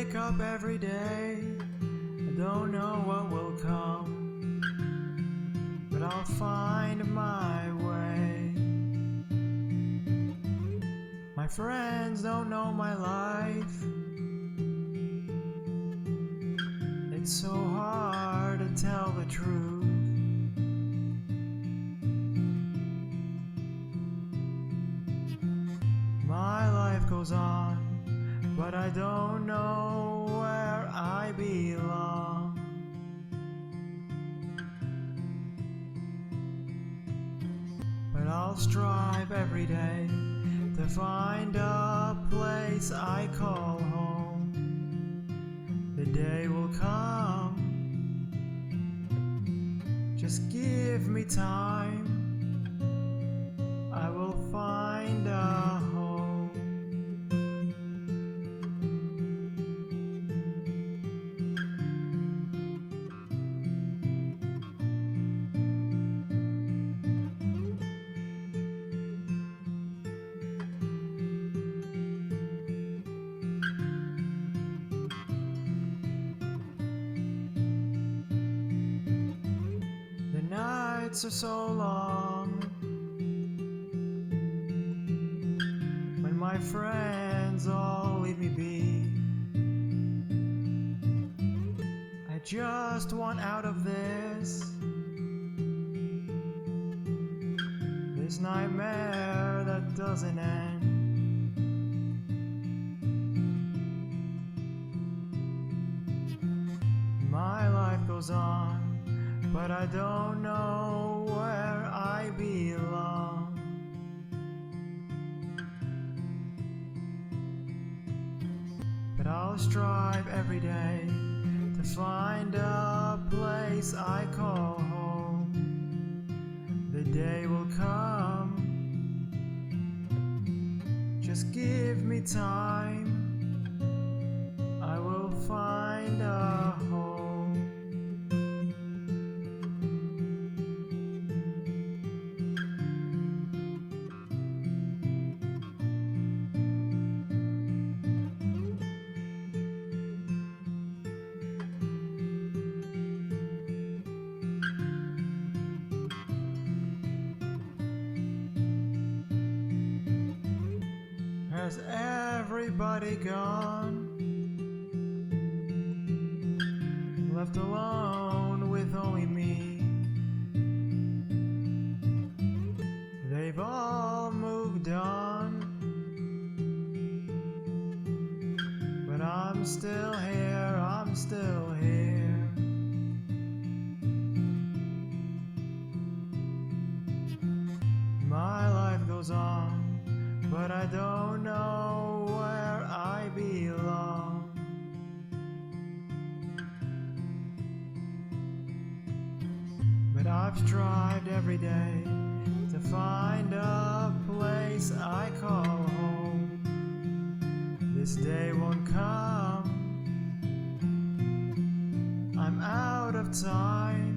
wake up every day, I don't know what will come, but I'll find my way. My friends don't know my life. It's so hard to tell the truth. My life goes on, but I don't know where I belong. But I'll strive every day to find a place I call home. The day will come, just give me time, I will find a home. The nights are so long when my friends all leave me be. I just want out of this nightmare that doesn't end. My life goes on, but I don't know where I belong. But I'll strive every day to find a place I call home. The day will come, just give me time, I will find a home. Has everybody gone? Left alone with only me. They've all moved on, but I'm still here, I'm still here. My life goes on, but I don't know where I belong. But I've strived every day to find a place I call home. This day won't come, I'm out of time,